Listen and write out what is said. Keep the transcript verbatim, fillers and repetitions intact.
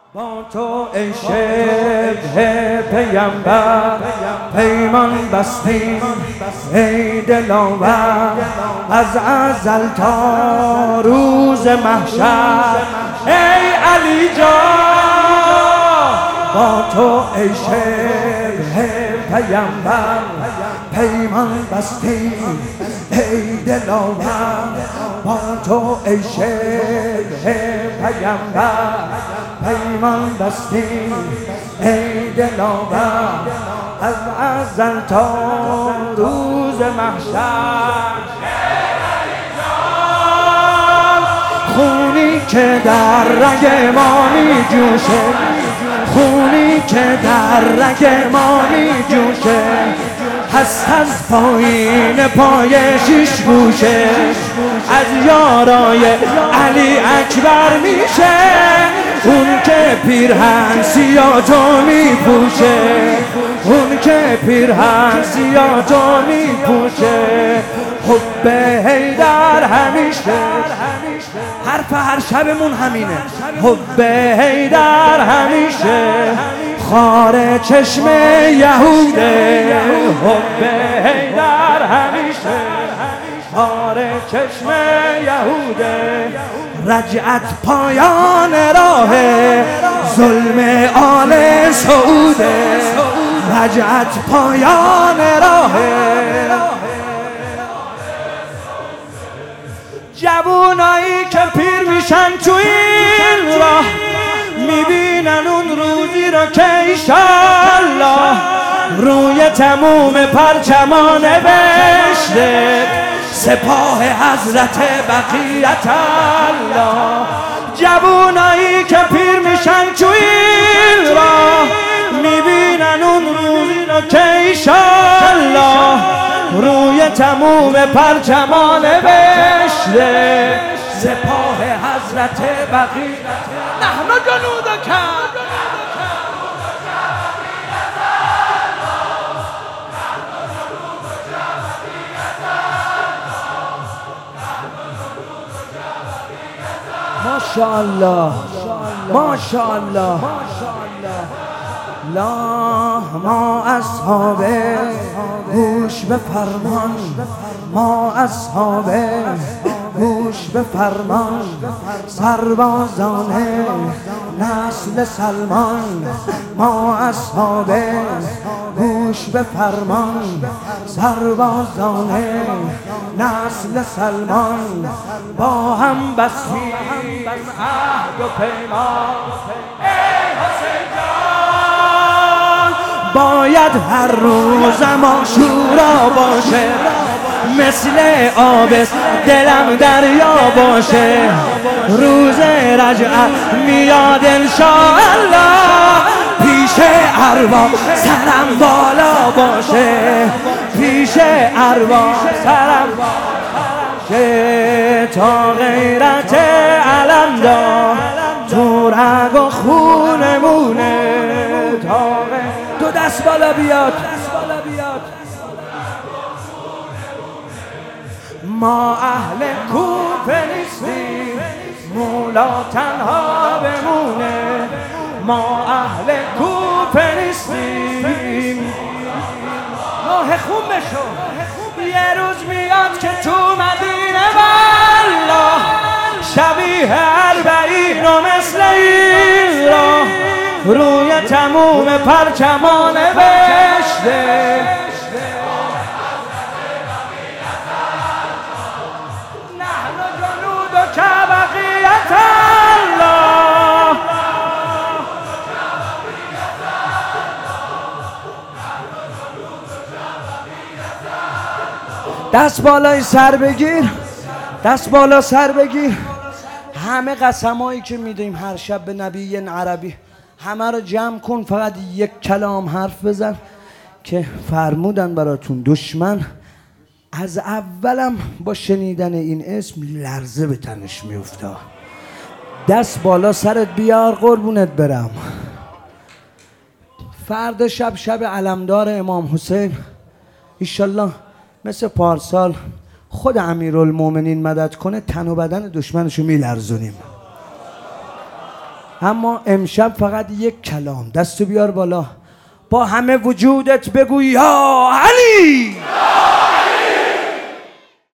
با تو ای شبه پیامبر پیمان بستیم ای دلاور، از ازل تا روز محشر ای علی جان. با تو ای شبه پیامبر پیمان بستیم ای دلاور، با تو ای شبه پیامبر پیمان بستیم ای دلاور، از ازل تا روز محشر. خونی که در رگ ما می جوشه، خونی که در رگ ما می جوشه، هست از پایین پای شیش گوشه، از یارای علی اکبر میشه، اون که پیرهن سیاه تو میپوشه، اون که پیرهن سیاه تو میپوشه. حب حیدر همیشه، حرف هر شبمون همینه، حب حیدر همیشه خار چشم یهوده، حب حیدر همیشه خار چشم یهوده. رجعت پایان راه ظلم آل سعوده، رجعت پایان راه. جوونایی که پیر میشن تو این راه، میبینن اون روزی را که ایشالله روی تموم پرچمان نوشته سپاه حضرت بقیت الله. جوونایی که پیر میشن تو این راه، میبینن اون روزی را که ایشالله روی تموم پرچمان نوشته سپاه حضرت بقیت. نحن جنود کعب ماشاءالله ماشاءالله. لا ما اصحاب گوش به فرمان، ما اصحاب گوش به فرمان، سربازان نسل سلمان، ما اصحاب گوش به فرمان، سربازان نسل سلمان، با هم بستیم عهد و پیمان. ای حسین جان باید هر روز ما شورا باشه، مثل آب دلم دریا باشه، روز رجعت میاد انشاءالله، پیش ارواح سرم بالا باشه، پیش ارواح سرم باشه، تا غیرت علمدار تو رگ و خونمونه. تا دو دست بالا بیاد، ما اهل کوفه نیستیم مولا تنها بمونه، ما اهل کوفه نیستیم. راه خون بشو، یه روز میاد که تو مدینه والله شبیه اربعین و مثل این راه روی تموم پرچمان نوشته نحن جنود که بقیت الله. دست بالای سر بگیر، دست بالا سر بگیر. همه قسمایی که میدیم هر شب به نبی عربی همه رو جمع کن، فقط یک کلام حرف بزن که فرمودن براتون دشمن از اولم با شنیدن این اسم لرزه به تنش میفته. دست بالا سرت بیار قربونت برم. فردا شب شب علمدار امام حسین ایشالله مثل پارسال خود امیرالمومنین مدد کنه تن و بدن دشمنشو میلرزونیم. اما امشب فقط یک کلام. دستو بیار بالا با همه وجودت بگو یا علی.